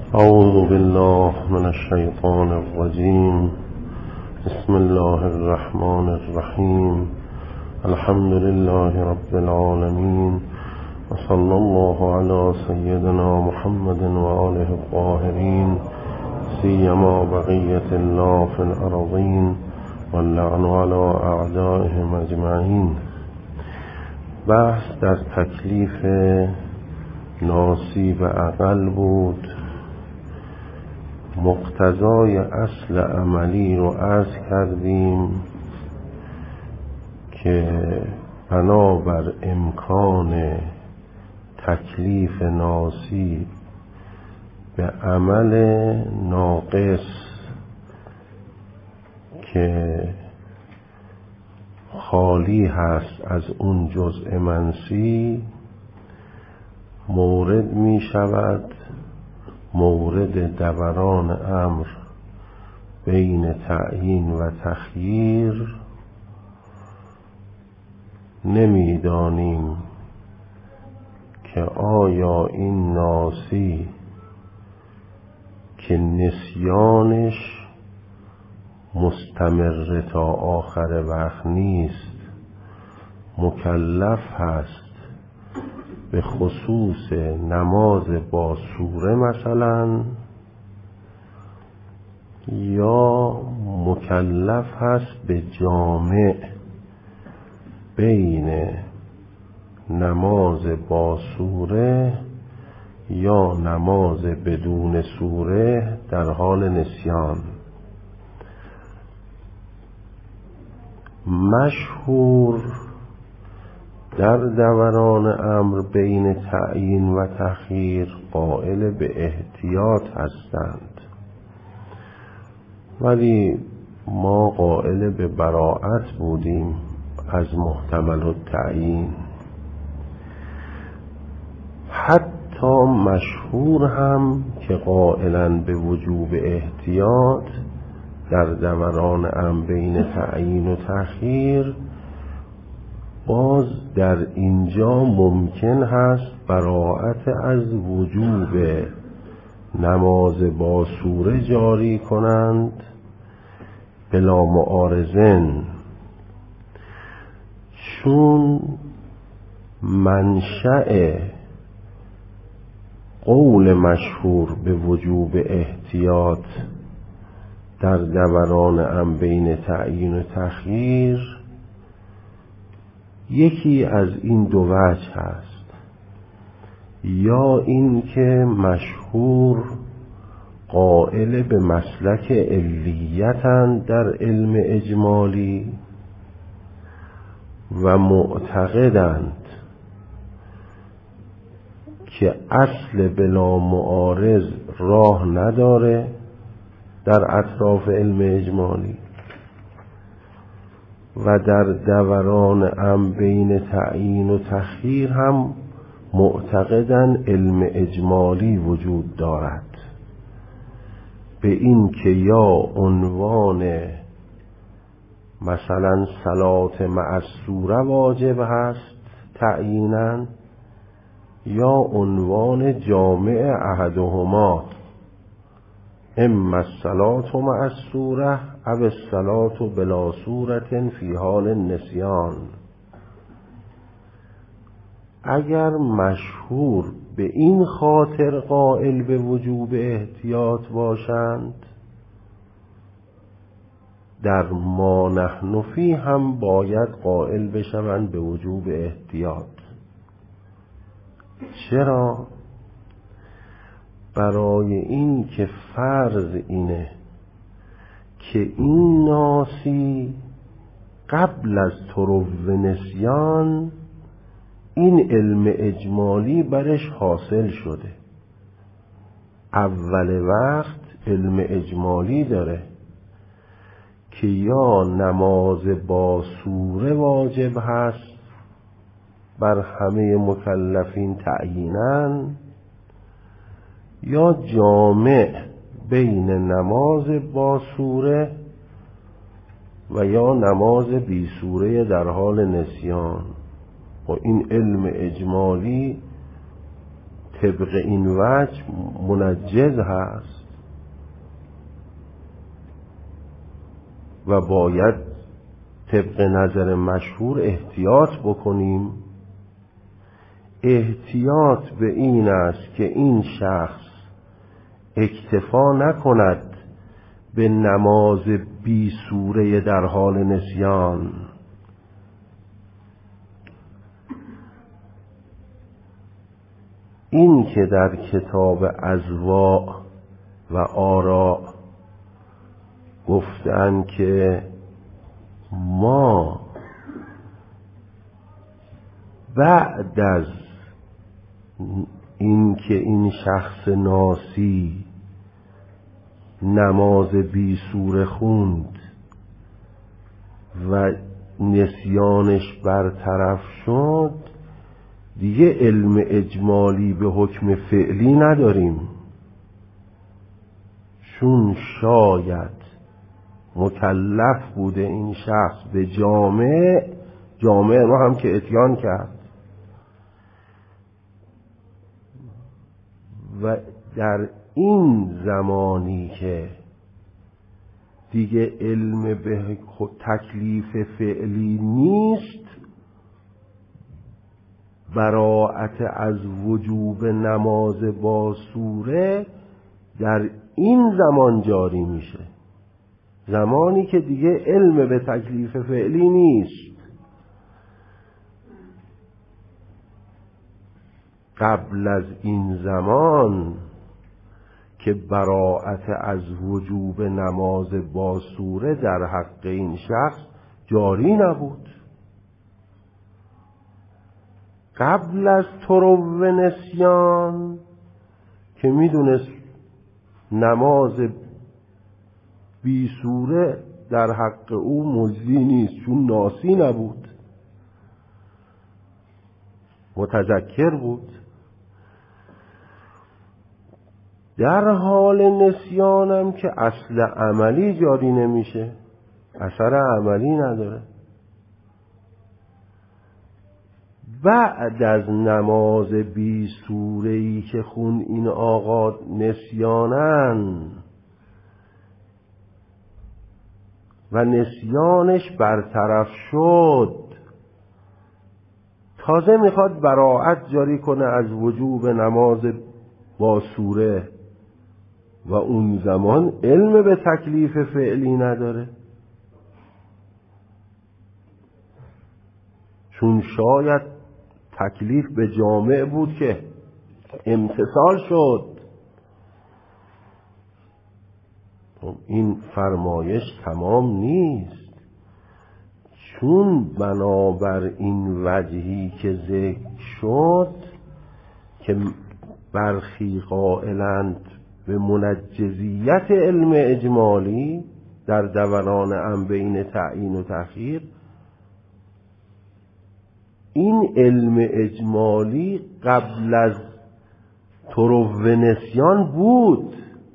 أعوذ بالله من الشيطان الرجيم. بسم الله الرحمن الرحيم. الحمد لله رب العالمين، وصلى الله على سيدنا محمد وآله الطاهرين، سيما بقية الله في الأرضين، واللعن على أعدائهم أجمعين. بحث در تکلیف ناصیب عقل بود. مقتضای اصل عملی رو عرض کردیم که بنابر امکان تکلیف ناصیب به عمل ناقص که خالی هست از اون جزء منسی، مورد می شود مورد دوران امر بین تعیین و تخییر. نمیدانیم که آیا این ناسی که نسیانش مستمر تا آخر وقت نیست مکلف هست به خصوص نماز با سوره مثلا، یا مکلف هست به جامع بین نماز با سوره یا نماز بدون سوره در حال نسیان. مشهور در دوران امر بین تعیین و تخییر قائل به احتیاط هستند، ولی ما قائل به براءت بودیم از محتمل التعیین. حتی مشهور هم که قائلن به وجوب احتیاط در دوران امر بین تعیین و تخییر، باز در اینجا ممکن هست براءت از وجوب نماز با سوره جاری کنند بلا معارضن، چون منشأ قول مشهور به وجوب احتیاط در دوران امر بین تعیین و تخییر یکی از این دو وجه هست. یا این که مشهور قائل به مسلک علیتند در علم اجمالی و معتقدند که اصل بلا معارض راه نداره در اطراف علم اجمالی، و در دوران امر بین تعیین و تخییر هم معتقدن علم اجمالی وجود دارد، به این که یا عنوان مثلا صلات مع السوره واجب هست تعییناً، یا عنوان جامع احدهما، اما الصلاة مع السوره او الصلاة بلا سورة فی حال النسیان. اگر مشهور به این خاطر قائل به وجوب احتیاط باشند، در ما نحن فیه هم باید قائل بشوند به وجوب احتیاط. چرا؟ برای این که فرض اینه که این ناسی قبل از طرو نسیان این علم اجمالی برش حاصل شده، اول وقت علم اجمالی داره که یا نماز با سوره واجب هست بر همه مکلفین تعییناً، یا جامع بین نماز با سوره و یا نماز بی سوره در حال نسیان. و این علم اجمالی طبق این وجه منجز هست و باید طبق نظر مشهور احتیاط بکنیم. احتیاط به این است که این شخص اکتفا نکند به نماز بی سوره در حال نسیان، این که در کتاب اضواء و آراء گفتن که ما بعد از این که این شخص ناسی نماز بی سوره خوند و نسیانش برطرف شد، دیگه علم اجمالی به حکم فعلی نداریم، چون شاید مکلف بوده این شخص به جامع رو هم که اتیان کرد و در این زمانی که دیگه علم به تکلیف فعلی نیست، براءت از وجوب نماز با سوره در این زمان جاری میشه، زمانی که دیگه علم به تکلیف فعلی نیست. قبل از این زمان که براءت از وجوب نماز با سوره در حق این شخص جاری نبود، قبل از طرو نسیان که میدونست نماز بی سوره در حق او مجزی نیست، چون ناسی نبود، متذکر بود. در حال نسیانم که اصل عملی جاری نمیشه، اثر عملی نداره. بعد از نماز بی سوره‌ای که خون این آقا نسیانن و نسیانش برطرف شد، تازه میخواد براءت جاری کنه از وجوب نماز با سوره و اون زمان علم به تکلیف فعلی نداره، چون شاید تکلیف به جامع بود که امتثال شد. این فرمایش تمام نیست، چون بنابر این وجهی که ذکر شد که برخی قائلند به منجزیت علم اجمالی در دوران هم بین تعیین و تأخیر، این علم اجمالی قبل از طرو نسیان بود.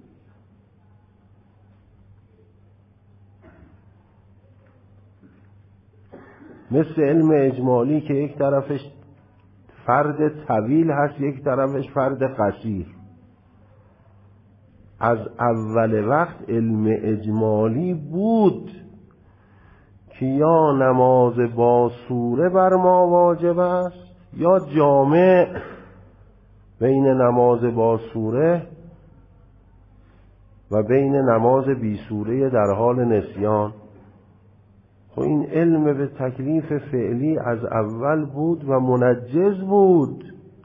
مثل علم اجمالی که یک طرفش فرد طویل هست، یک طرفش فرد قصیر. از اول وقت علم اجمالی بود که یا نماز با سوره بر ما واجب است یا جامع بین نماز با سوره و بین نماز بی سوره در حال نسیان. خب این علم به تکلیف فعلی از اول بود و منجز بود.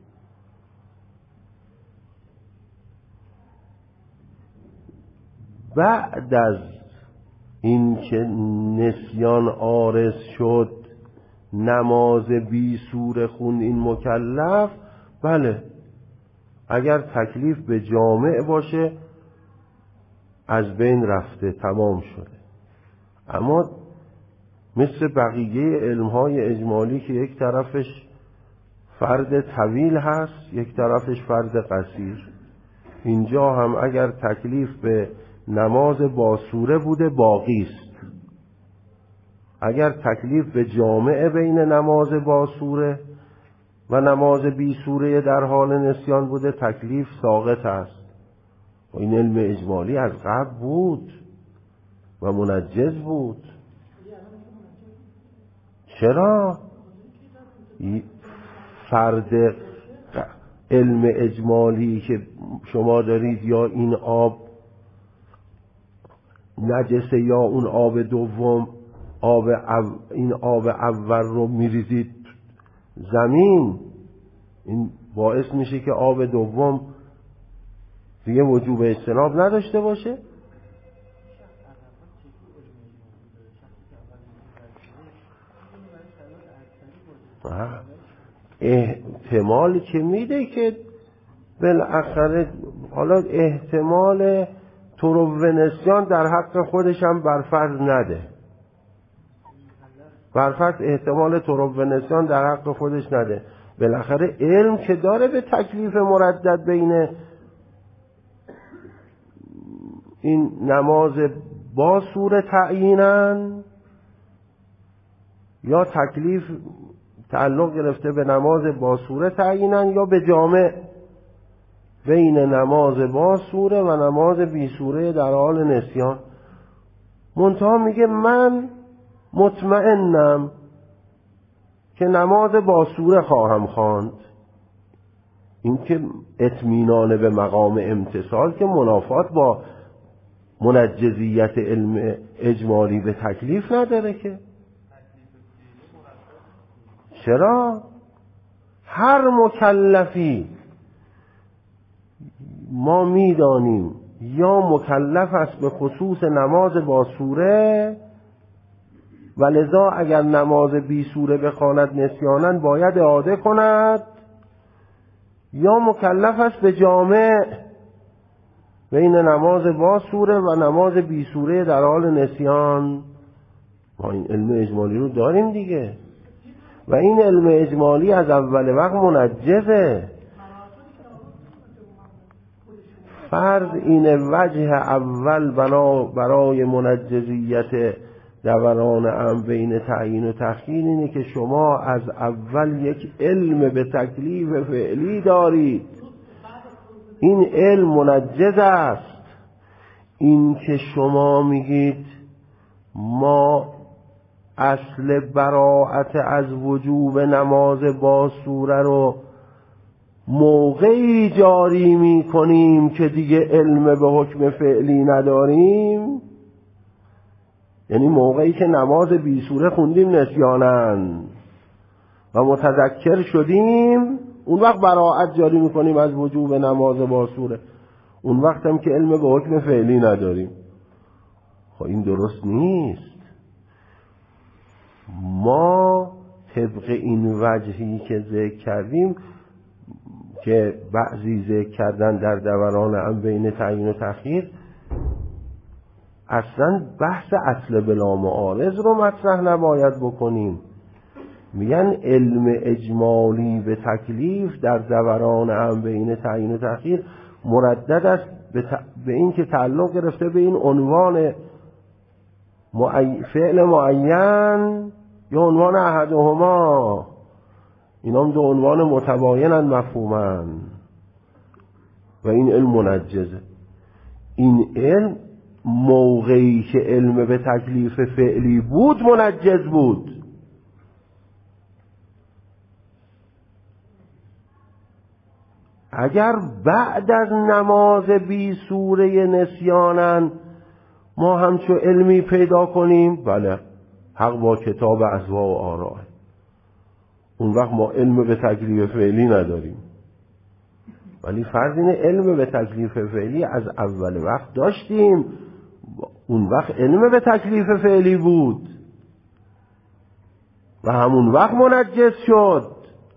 بعد از این که نسیان عارض شد، نماز بی سوره خوند این مکلف، بله اگر تکلیف به جامع باشه از بین رفته، تمام شده. اما مثل بقیه علمهای اجمالی که یک طرفش فرد طویل هست یک طرفش فرد قصیر، اینجا هم اگر تکلیف به نماز با سوره بوده باقی است. اگر تکلیف به جامع بین نماز با سوره و نماز بی سوره در حال نسیان بوده، تکلیف ساقط است. و این علم اجمالی از قبل بود و منجز بود. چرا؟ فرد علم اجمالی که شما دارید، یا این آب نجسه یا اون آب دوم، این آب اول رو میریزید زمین، این باعث میشه که آب دوم دیگه وجوب اجتناب نداشته باشه؟ احتمال که میده که بالاخره، حالا احتمال طرو نسیان در حق خودش هم برفرض نده، برفرض احتمال طرو نسیان در حق خودش نده، بالاخره علم که داره به تکلیف مردد بین این نماز با سوره تعیینن یا تکلیف تعلق گرفته به نماز با سوره تعیینن یا به جامع بین نماز با سوره و نماز بی سوره در حال نسیان. منتها میگه من مطمئنم که نماز با سوره خواهم خواند. این که اطمینان به مقام امتثال که منافات با منجزیت علم اجمالی به تکلیف نداره که. چرا؟ هر مکلفی ما میدانیم یا مکلف است به خصوص نماز با سوره، و لذا اگر نماز بی سوره بخواند نسیاناً باید اعاده کند، یا مکلف است به جامع بین نماز با سوره و نماز بی سوره در حال نسیان. ما این علم اجمالی رو داریم دیگه، و این علم اجمالی از اول وقت منجزه. فرض این وجه اول برای منجزیت دوران امر بین تعیین و تخییر اینه که شما از اول یک علم به تکلیف فعلی دارید، این علم منجز است. این که شما میگید ما اصل براءت از وجوب نماز با سوره رو موقعی جاری می کنیم که دیگه علم به حکم فعلی نداریم، یعنی موقعی که نماز بی سوره خوندیم نسیانن و متذکر شدیم، اون وقت براءت جاری می کنیم از وجوب نماز با سوره، اون وقت هم که علم به حکم فعلی نداریم. خب این درست نیست. ما طبق این وجهی که ذکر کردیم که بعضی ذکر کردن در دوران هم بین تعیین و تخییر، اصلا بحث اصل بلا معارض رو مطرح نباید بکنیم. میگن علم اجمالی به تکلیف در دوران هم بین تعیین و تخییر مردد است به این که تعلق گرفته به این عنوان فعل معین یا عنوان احدهما، اینا هم دو عنوان متباینن مفهومن و این علم منجزه. این علم موقعی که علم به تکلیف فعلی بود منجز بود. اگر بعد از نماز بی سوره نسیانن ما همچو علمی پیدا کنیم، بله حق با کتاب احوا و آراء، اون وقت ما علم به تکلیف فعلی نداریم. ولی فرض اینه علم به تکلیف فعلی از اول وقت داشتیم، اون وقت علم به تکلیف فعلی بود و همون وقت منجز شد.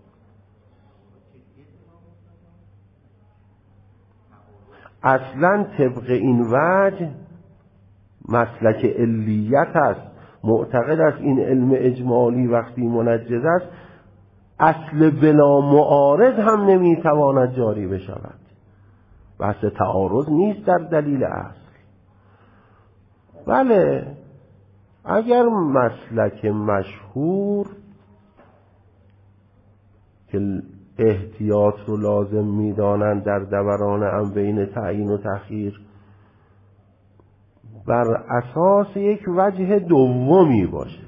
اصلا طبق این وجه مسلک علیت است، معتقد است این علم اجمالی وقتی منجز است اصل بلا معارض هم نمیتواند جاری بشود. بحث تعارض نیست در دلیل اصل. بله اگر مسلک مشهور که احتیاط رو لازم می‌دانند در دوران امر بین تعیین و تأخیر بر اساس یک وجه دومی باشه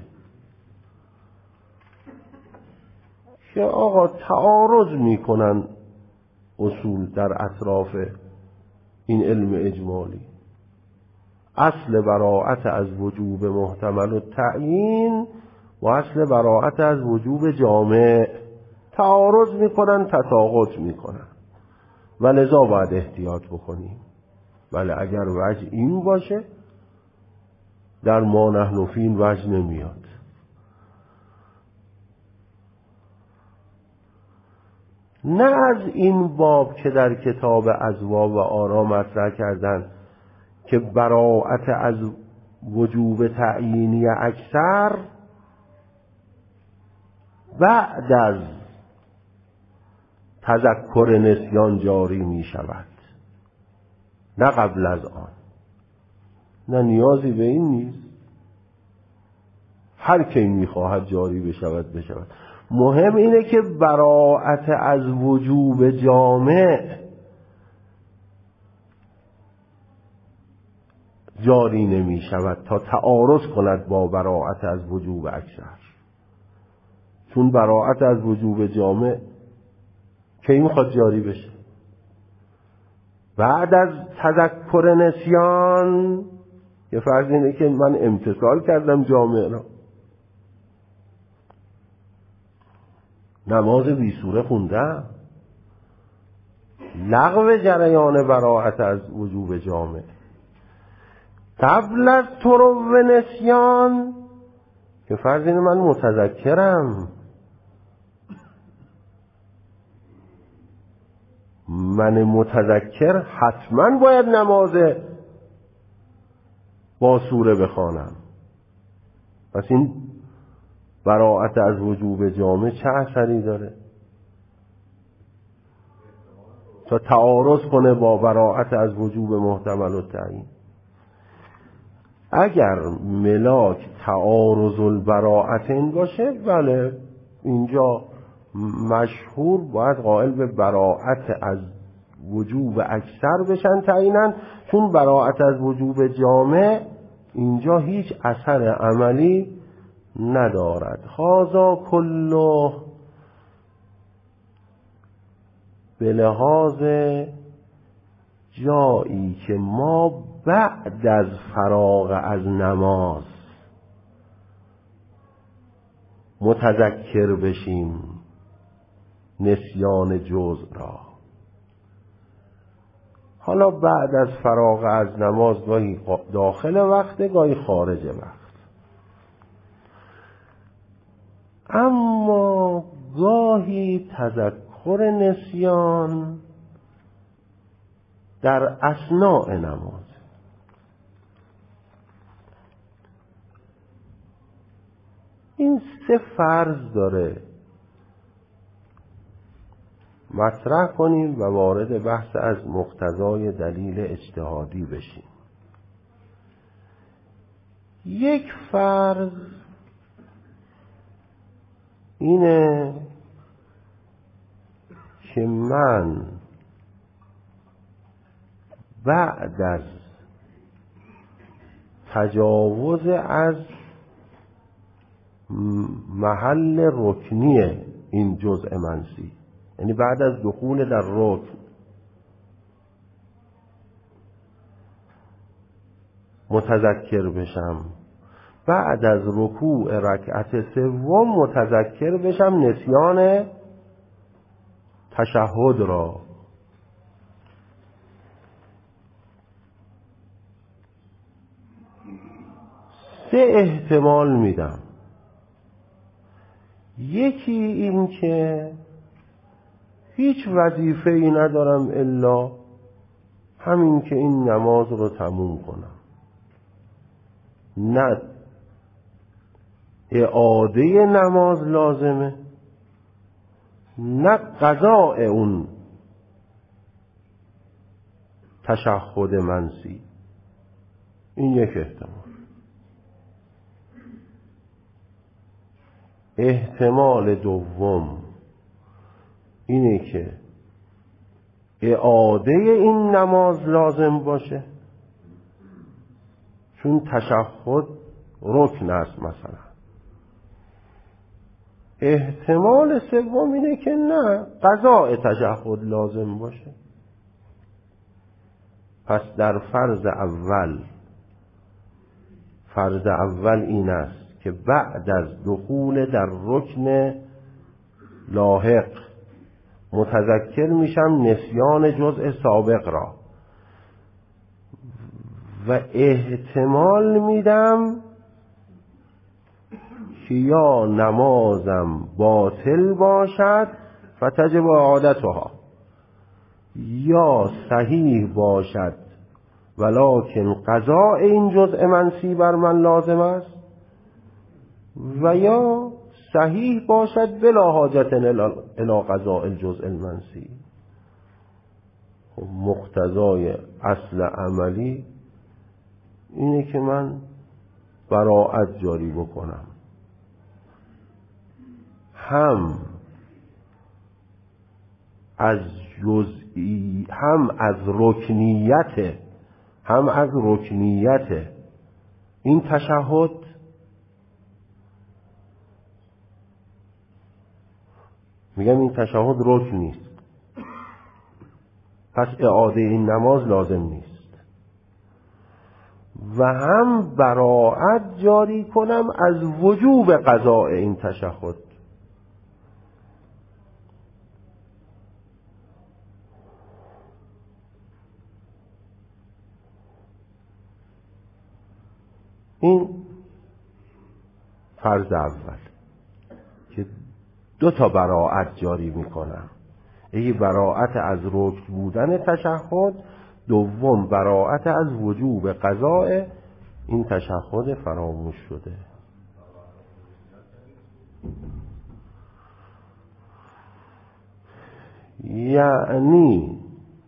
که آقا تعارض میکنن اصول در اطراف این علم اجمالی. اصل براءت از وجوب محتمل و تعیین و اصل براءت از وجوب جامع تعارض میکنن، تساقط میکنن و لذا باید احتیاط بکنیم. ولی اگر وجه این باشه در ما نحن فی این وجه نمیاد. نه از این باب که در کتاب ازوا و آرا مطرح کردن که براءت از وجوب تعیینی اکثر بعد از تذکر نسیان جاری می شود، نه قبل از آن. نه نیازی به این نیست، هر کی می خواهد جاری بشود. مهم اینه که براءت از وجوب جامع جاری نمی شود تا تعارض کند با براءت از وجوب اکثر. چون براءت از وجوب جامع کی میخواد جاری بشه؟ بعد از تذکر نسیان. یه فرض اینه که من امتثال کردم جامع را، نماز بی سوره خوندم، لغو جریان براءت از وجوب جامع. قبل از طرو نسیان که فرض اینه من متذکرم، من متذکر حتما باید نماز با سوره بخوانم. پس این براءت از وجوب جامع چه اثری داره تا تعارض کنه با براءت از وجوب محتمل و تعیین؟ اگر ملاک تعارض البراءتین باشه، بله اینجا مشهور باید قائل به براءت از وجوب اکثر بشن تعییناً، چون براءت از وجوب جامع اینجا هیچ اثر عملی ندارد. هذا کله به لحاظ جایی که ما بعد از فراغ از نماز متذکر بشیم نسیان جزء را. حالا بعد از فراغ از نماز گاهی داخل وقت، گاهی خارج وقت. اما گاهی تذکر نسیان در اثناء نماز. این سه فرض داره مطرح کنیم و وارد بحث از مقتضای دلیل اجتهادی بشیم. یک فرض اینه که من بعد از تجاوز از محل رکنی این جزء منسی، یعنی بعد از دخول در رکن، متذکر بشم، بعد از رکوع رکعت سوم متذکر بشم نسیان تشهد را. سه احتمال میدم. یکی این که هیچ وظیفه ای ندارم الا همین که این نماز رو تموم کنم، نه اعاده نماز لازمه نه قضاء اون تشهد منسی. این یک احتمال. احتمال دوم اینه که اعاده این نماز لازم باشه، چون تشهد رکن است مثلا. احتمال سوم اینه که نه، قضاء تشهد لازم باشه. پس در فرض اول این است که بعد از دخول در رکن لاحق متذکر میشم نسیان جزء سابق را و احتمال میدم که یا نمازم باطل باشد فتجب اعادتها، یا صحیح باشد ولکن قضاء این جزء منسی بر من لازم است، و یا صحیح باشد بلا حاجت الی قضاء الجزء المنسی. مقتضای اصل عملی اینه که من براءت جاری بکنم، هم از جزئی، هم از رکنیت این تشهد، میگم این تشهد رکن نیست، پس اعاده این نماز لازم نیست، و هم براءت جاری کنم از وجوب قضاء این تشهد. این فرض اول که 2 تا براءت جاری میکنم، یکی براءت از رکن بودن تشهد، دوم براءت از وجوب قضاء این تشهد فراموش شده. یعنی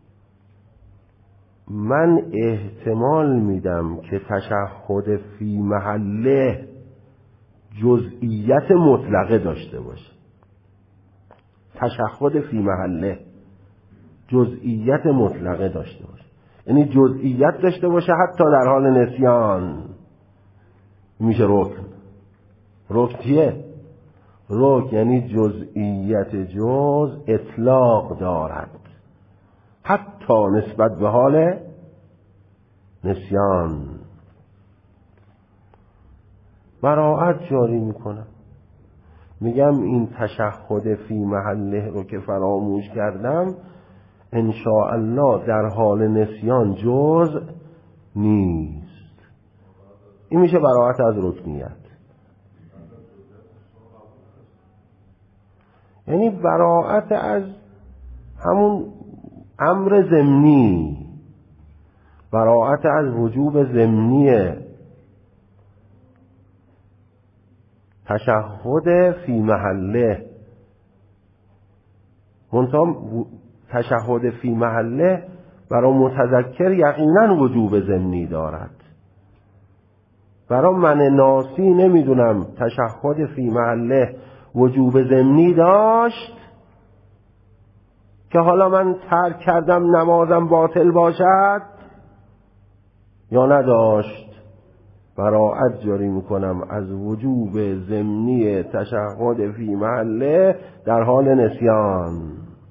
من احتمال میدم که تشهد فی محله جزئیت مطلقه داشته باشه. تشهد فی محله جزئیت مطلقه داشته باشه، یعنی جزئیت داشته باشه حتی در حال نسیان. میشه رکن. رکن چیه؟ رکن یعنی جزئیت جز اطلاق دارد حتی نسبت به حال نسیان. براءت جاری میکنم، میگم این تشهد فی محله رو که فراموش کردم ان شاء الله در حال نسیان جزء نیست. این میشه براءت از رکنیت، یعنی براءت از همون امر ضمنی، براءت از وجوب ضمنی تشهد فی محله. منتها تشهد فی محله برای متذکر یقینا وجوب ضمنی دارد. برای من ناسی نمیدونم تشهد فی محله وجوب ضمنی داشت که حالا من ترک کردم نمازم باطل باشد یا نداشت. براءت جاری میکنم از وجوب ضمنی تشهد فی محله در حال نسیان،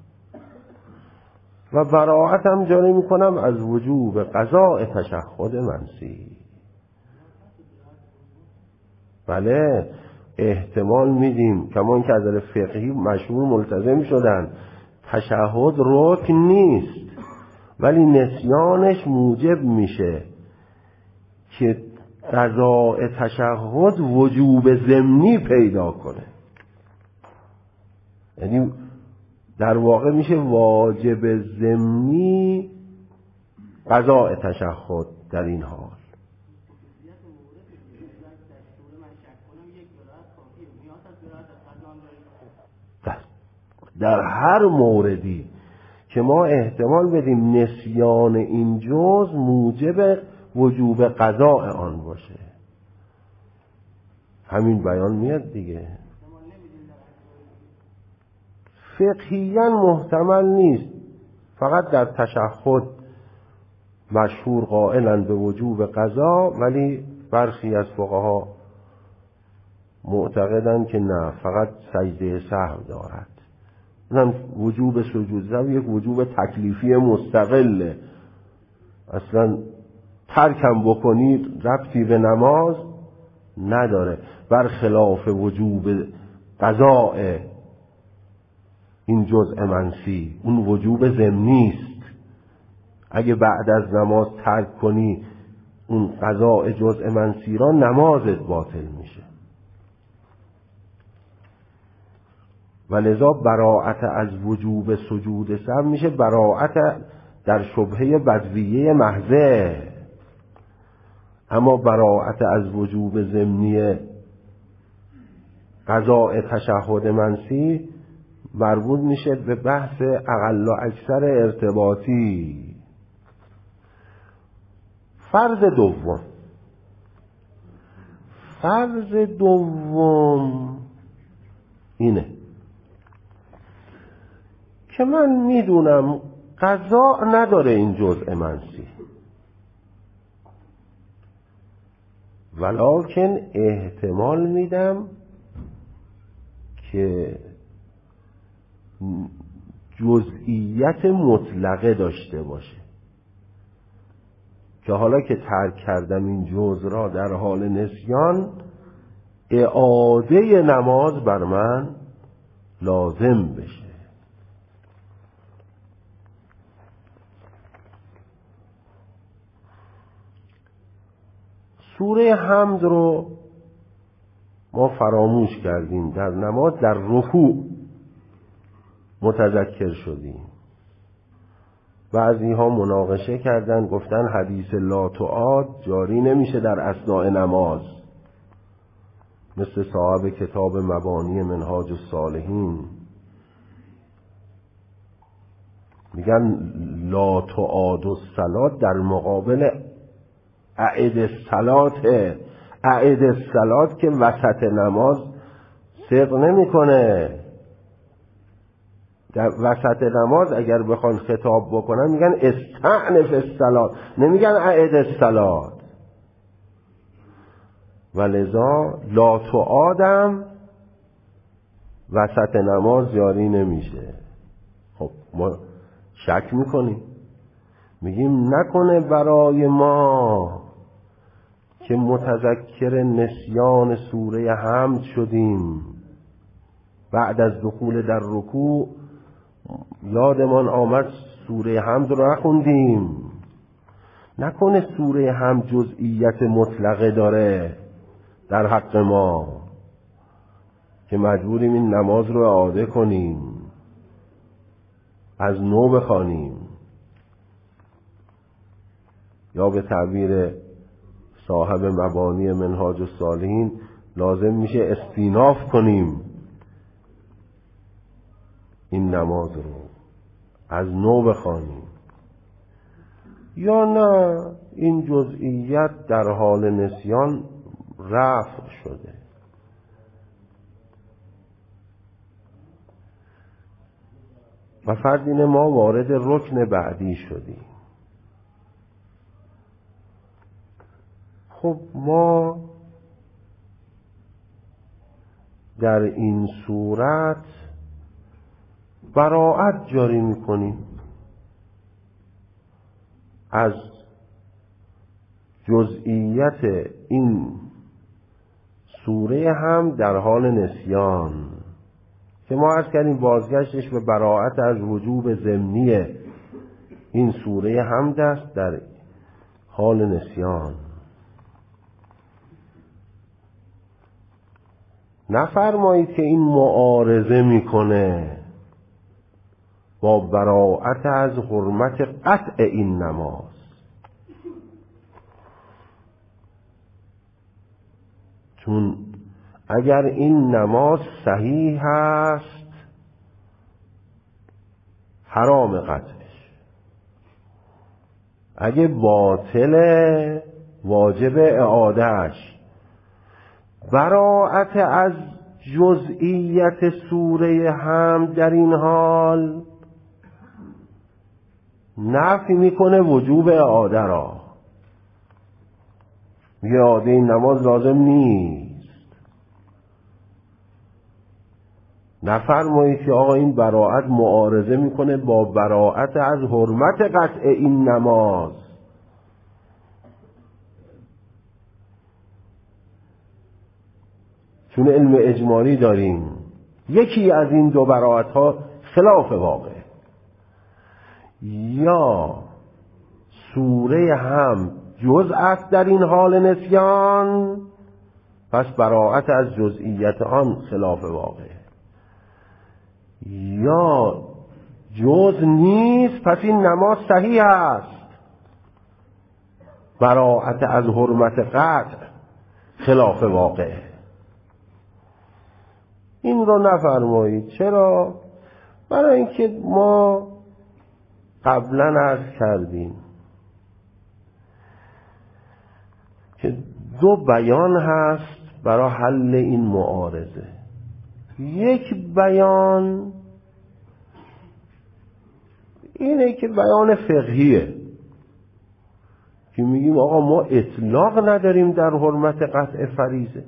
و براءتم جاری میکنم از وجوب قضاء تشهد منسی. بله، احتمال میدیم کمان که از نظر فقهی مشهور ملتزم شدن تشهد رکن نیست، ولی نسیانش موجب میشه که قضاء تشهد وجوب ضمنی پیدا کنه. یعنی در واقع میشه واجب ضمنی قضاء تشهد در این حال. در هر موردی که ما احتمال بدیم نسیان این جز موجب وجوب قضاء آن باشه، همین بیان میاد دیگه. فقهیاً محتمل نیست، فقط در تشهد مشهور قائلند به وجوب قضا، ولی برخی از فقها معتقدند که نه، فقط سجده سهو دارد. اونم وجوب سجود سهو یک وجوب تکلیفی مستقله، اصلا ترکم بکنید ربطی به نماز نداره، برخلاف وجوب قضاء این جزء منسی، اون وجوب ضمنی است. اگه بعد از نماز ترک کنی اون قضاء جزء منسی را، نمازت باطل میشه. ولذا براءت از وجوب سجود سهو میشه براءت در شبهه بدویه محضه، اما براءت از وجوب ضمنی قضاء تشهد منسی مربوط میشه به بحث اقل و اکثر ارتباطی. فرض دوم اینه که من میدونم قضا نداره این جزء منسی، ولکن احتمال میدم که جزئیت مطلقه داشته باشه، که حالا که ترک کردم این جزء را در حال نسیان، اعاده نماز بر من لازم بشه. سوره حمد رو ما فراموش کردیم در نماز، در رکوع متذکر شدیم. بعضی ها مناقشه کردن، گفتن حدیث لا تعاد جاری نمیشه در اثناء نماز، مثل صاحب کتاب مبانی منهاج الصالحین میگن لا تعاد الصلاة در مقابل اعد الصلاة، اعد الصلاة که وسط نماز صدق نمیکنه. در وسط نماز اگر بخوان خطاب بکنن میگن استعنف الصلاة، نمیگن اعد الصلاة. ولذا لا تعادم وسط نماز جاری نمیشه. خب ما شک میکنیم، میگیم نکنه برای ما که متذکر نسیان سوره حمد شدیم، بعد از دخول در رکوع یادمان آمد سوره حمد رو نخوندیم، نکنه سوره حمد جزئیت مطلقه داره در حق ما که مجبوریم این نماز رو اعاده کنیم، از نو بخوانیم، یا به تعبیر صاحب مبانی منهاج الصالحین لازم میشه استیناف کنیم این نماز رو، از نو بخوانیم. یا نه این جزئیت در حال نسیان رفع شده. و فرض اینه ما وارد رکن بعدی شدیم. خب ما در این صورت براءت جاری میکنیم از جزئیت این سوره هم در حال نسیان، که ما عرض کردیم بازگشتش به براءت از وجوب ضمنی این سوره حمد است در حال نسیان. نفرمایید که این معارضه میکنه با براءت از حرمت قطع این نماز. چون اگر این نماز صحیح است حرام قطعش، اگه باطل واجب اعادهش. براءت از جزئیت سوره حمد در این حال نفی میکنه وجوب اعاده را. میگه اعاده این نماز لازم نیست. نفرمایید که آقا این براءت معارضه میکنه با براءت از حرمت قطع این نماز. چون علم اجمالی داریم یکی از این دو براءت ها خلاف واقع، یا سوره هم جزء است در این حال نسیان، پس براءت از جزئیت آن خلاف واقع، یا جزء نیست پس این نماز صحیح است، براءت از حرمت قطع خلاف واقع. این رو نفرمایید. چرا؟ برای اینکه ما قبلا عرض کردیم که دو بیان هست برای حل این معارضه. یک بیان اینه که بیان فقهیه که میگیم آقا ما اطلاق نداریم در حرمت قطع فریضه.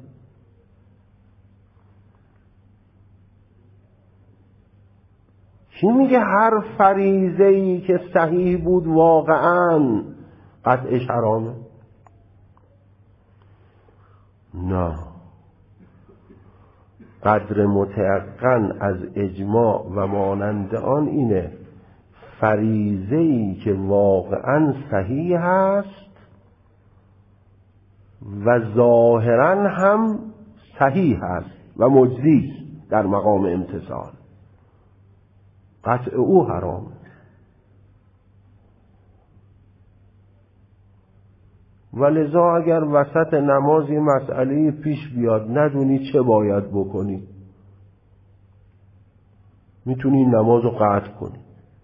کی میگه هر فریضه‌ای که صحیح بود واقعاً قطعش حرامه؟ نه، قدر متيقن از اجماع و مانند آن اینه فریضه‌ای که واقعاً صحیح هست و ظاهراً هم صحیح هست و مجزی است در مقام امتثال، قطع او حرام. ولذا اگر وسط نمازی مسئله پیش بیاد ندونی چه باید بکنی، میتونی نماز رو قطع کنی،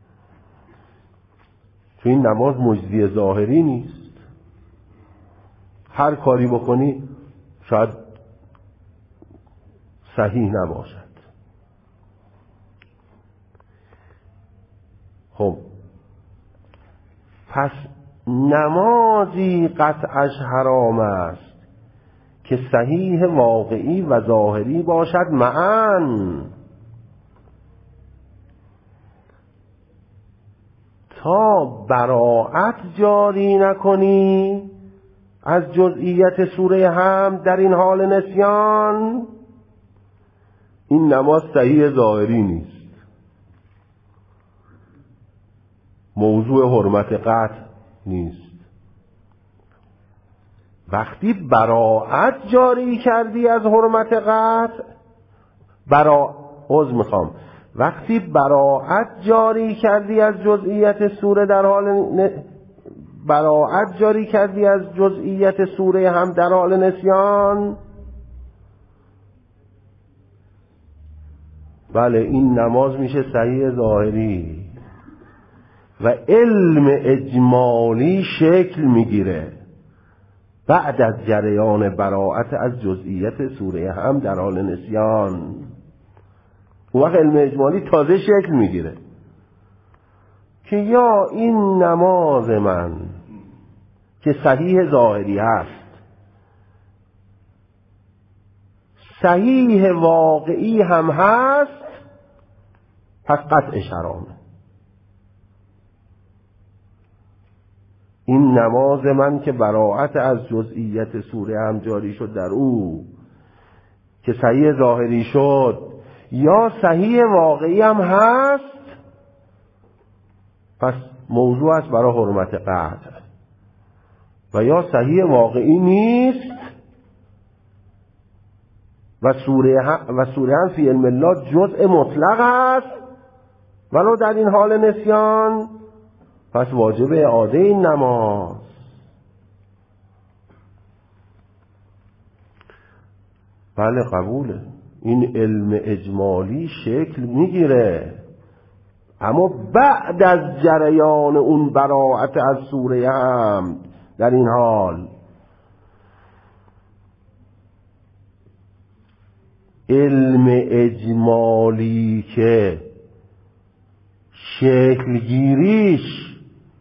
چون این نماز مجزی ظاهری نیست. هر کاری بکنی شاید صحیح نباشد. خب پس نمازی قطعش حرام است که صحیح واقعی و ظاهری باشد معاً، تا براءت جاری نکنی از جزئیت سوره حمد در این حال نسیان، این نماز صحیح ظاهری نیست. موضوع حرمت قطع نیست. وقتی براءت جاری کردی از حرمت قطع، وقتی براءت جاری کردی از جزئیت سوره در حال براءت جاری کردی از جزئیت سوره هم در حال نسیان، بله این نماز میشه صحیح ظاهری و علم اجمالی شکل میگیره بعد از جریان براءت از جزئیت سوره هم در حال نسیان. اون وقت علم اجمالی تازه شکل میگیره که یا این نماز من که صحیح ظاهری هست صحیح واقعی هم هست، پس قطعش حرامه. این نماز من که براءت از جزئیت سوره هم جاری شد در او که صحیح ظاهری شد یا صحیح واقعی هم هست، پس موضوع است برای حرمت قطع، و یا صحیح واقعی نیست و سوره هم فی علم الله جزء مطلق است ولو در این حال نسیان، پس واجب اعاده این نماز. بله قبوله، این علم اجمالی شکل میگیره، اما بعد از جریان اون براءت از سوره هم در این حال. علم اجمالی که شکلگیریش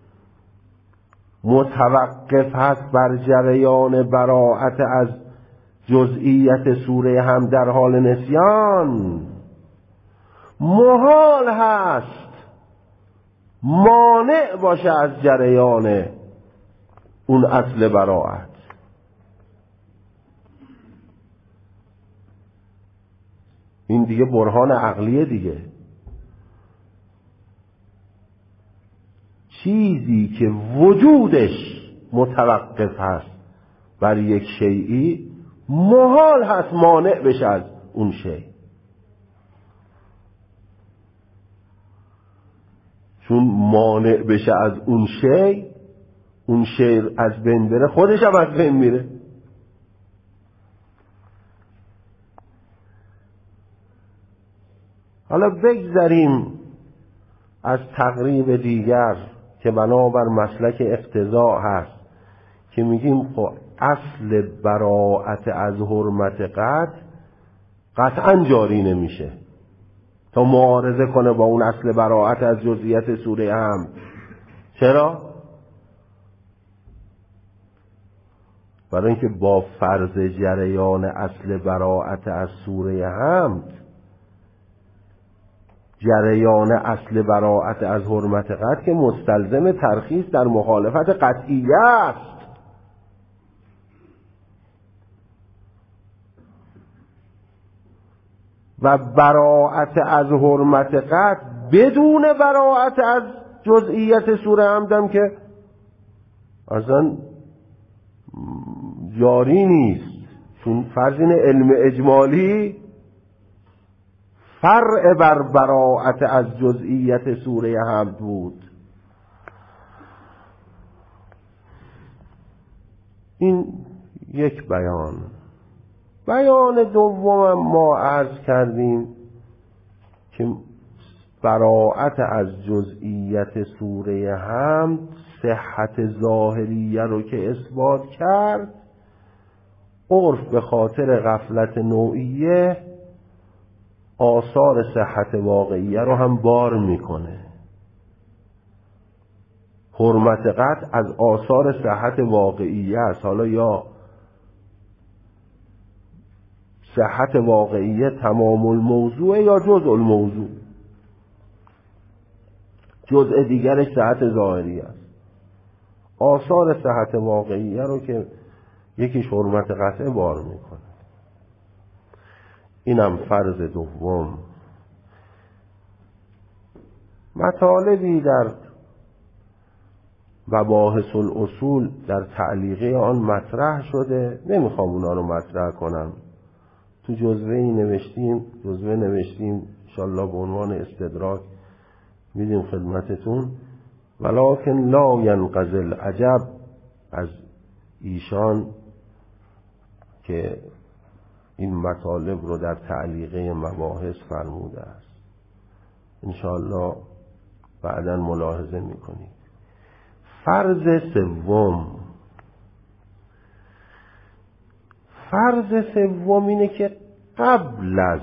متوقف هست بر جریان براءت از جزئیت سوره هم در حال نسیان، محال هست مانع باشه از جریان اون اصل براءت. این دیگه برهان عقلیه دیگه. چیزی که وجودش متوقف هست بر یک شیئی محال هست مانع بشه از اون شیء، چون مانع بشه از اون شیء، اون شیء از بین بره، خودش هم از بین میره. حالا بگذریم از تقریب دیگر که بنابر مسلک اقتضاء هست که میگیم خب اصل براءت از حرمت قطعا جاری نمیشه تا معارضه کنه با اون اصل براءت از جزئیات سوره هم. چرا؟ برای اینکه با فرض جریان اصل براءت از سوره هم، جریان اصل براءت از حرمت که مستلزم ترخیص در مخالفت قطعیه است. و براءت از حرمت بدون براءت از جزئیت سوره حمدم که اصلا جاری نیست، چون فرض این علم اجمالی فرع بر براءت از جزئیت سوره حمد بود. این یک بیان. بیان دوم ما عرض کردیم که براءت از جزئیت سوره حمد صحت ظاهریه رو که اثبات کرد، عرف به خاطر غفلت نوعیه آثار صحت واقعیه رو هم بار میکنه. حرمت قطع از آثار صحت واقعیه است. حالا یا صحت واقعیه تمام الموضوع یا جزء الموضوع، جزء دیگرش صحت ظاهری است. آثار صحت واقعیه رو که یکیش حرمت قطع بار میکنه. اینم فرض دوم. مطالبی در مباحث الاصول در تعلیقه آن مطرح شده، نمیخوام اونا رو مطرح کنم. تو جزوه نوشتیم انشالله به عنوان استدراک میدیم خدمتتون. ولکن لا ینقضی العجب از ایشان که این مطالب رو در تعلیقه مباحث فرموده است. انشاءالله بعداً ملاحظه میکنید. فرض سوم اینه که قبل از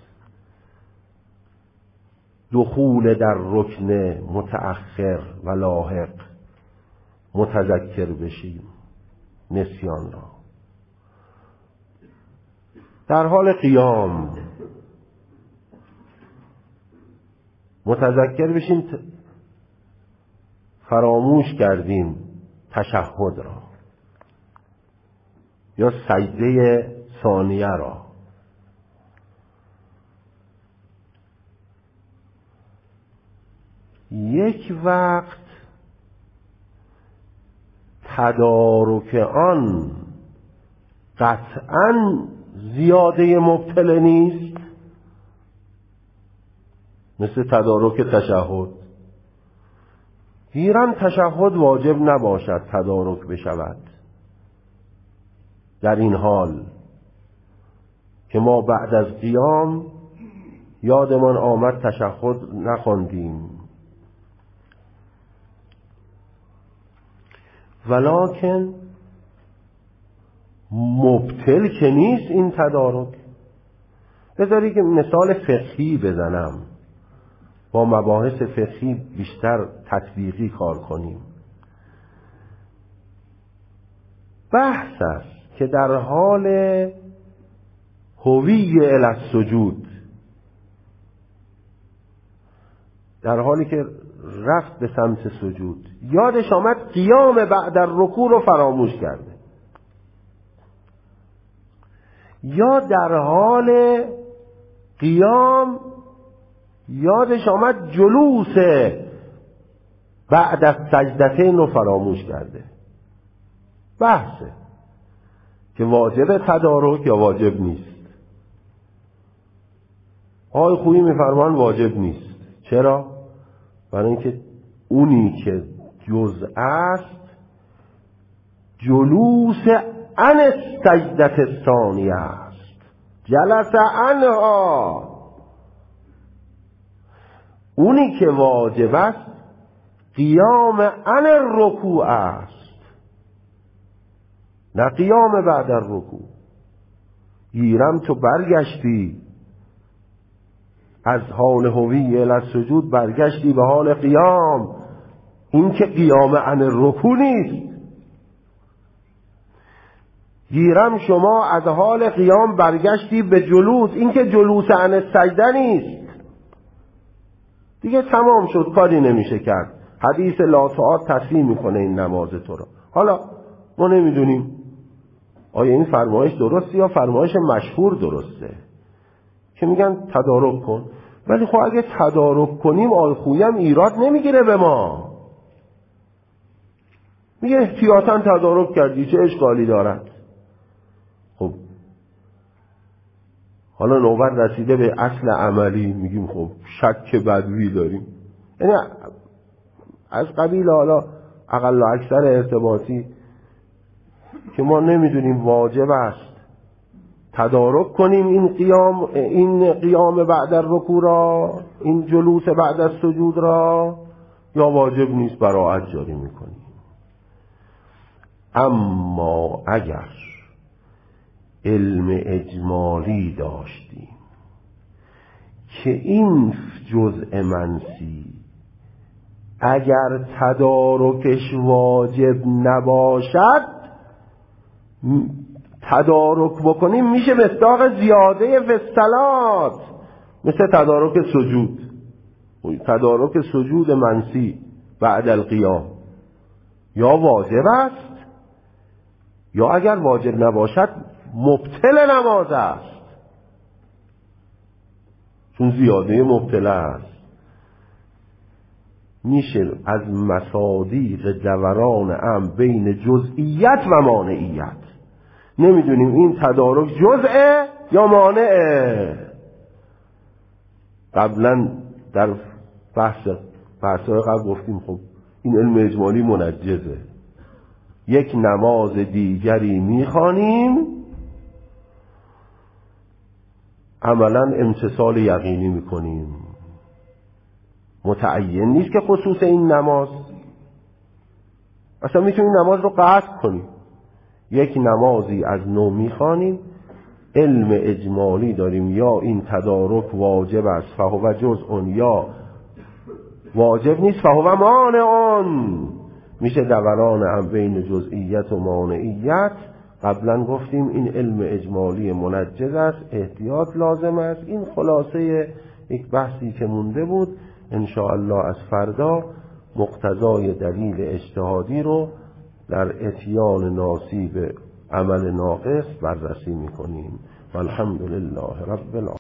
دخول در رکن متأخر و لاحق متذکر بشیم نسیان را. در حال قیام متذکر بشیم فراموش کردیم تشهد را یا سجده ثانیه را. یک وقت تدارک آن قطعاً زیاده مبتله نیست، مثل تدارک تشهد. گیرن تشهد واجب نباشد تدارک بشود. در این حال که ما بعد از قیام یادمان آمد تشهد نخواندیم، ولکن مبتل که نیست این تدارک. بذاری که مثال فقهی بزنم، با مباحث فقهی بیشتر تطبیقی کار کنیم. بحث است که در حال هوی الی السجود، در حالی که رفت به سمت سجود، یادش آمد قیام بعد الرکوع رو فراموش کرده، یا در حال قیام یادش آمد جلوس بعد از سجدتین رو فراموش کرده. بحثه که واجب تدارک یا واجب نیست. آقای خویی میفرمان واجب نیست. چرا؟ برای اینکه اونی که جزء است جلوس عن السجدة الثانیه است، جلس عنها. اونی که واجب است قیام عن الرکوع است، نه قیام بعد الرکوع. گیرم تو برگشتی از حال هوی الی السجود، برگشتی به حال قیام. این که قیام عن الرکوع نیست. گیرم شما از حال قیام برگشتی به جلوس، این که جلوس عن السجده نیست. دیگه تمام شد، کاری نمیشه کرد. حدیث لا تعاد تصحیح میکنه این نماز تو را. حالا ما نمیدونیم آیا این فرمایش درسته یا فرمایش مشهور درسته که میگن تدارک کن. ولی خب اگه تدارک کنیم آقای خویی هم ایراد نمیگیره به ما، میگه احتیاطاً تدارک کردی، چه اشکالی دارد؟ خب حالا نوبت رسیده به اصل عملی، میگیم خب شک بدوی داریم، یعنی از قبیل حالا اقل و اکثر ارتباطی که ما نمیدونیم واجب است تدارک کنیم این قیام بعد الرکوع را، این جلوس بعد از سجود را، یا واجب نیست براعت جاری میکنیم. اما اگر علم اجمالی داشتیم که این جزء منسی اگر تدارکش واجب نباشد تدارک بکنیم میشه مصداق زیاده فی الصلات، مثل تدارک سجود، تدارک سجود منسی بعد القیام یا واجب است یا اگر واجب نباشد مبطل نماز است، چون زیاده مبطل است. میشه از مصادیق دوران امر بین جزئیت و مانعیت، نمیدونیم این تدارک جزئه یا مانعه. قبلا در بحث‌های قبل گفتیم خب این علم اجمالی منجزه، یک نماز دیگری میخوانیم عملا امتصال یقینی میکنیم، متعین نیست که خصوص این نماز، اصلا میتونیم نماز رو قطع کنیم. یک نمازی از نو میخوانیم، علم اجمالی داریم، یا این تدارک واجب است فهو جزء، یا واجب نیست فهو مانع. میشه دوران هم بین جزئیت و مانعیت. قبلا گفتیم این علم اجمالی منجز است، احتیاط لازم است. این خلاصه یک بحثی که مونده بود. ان شاء الله از فردا مقتضای دلیل اجتهادی رو در اتیان ناصیب عمل ناقص بررسی میکنیم. والحمد لله رب العالمین.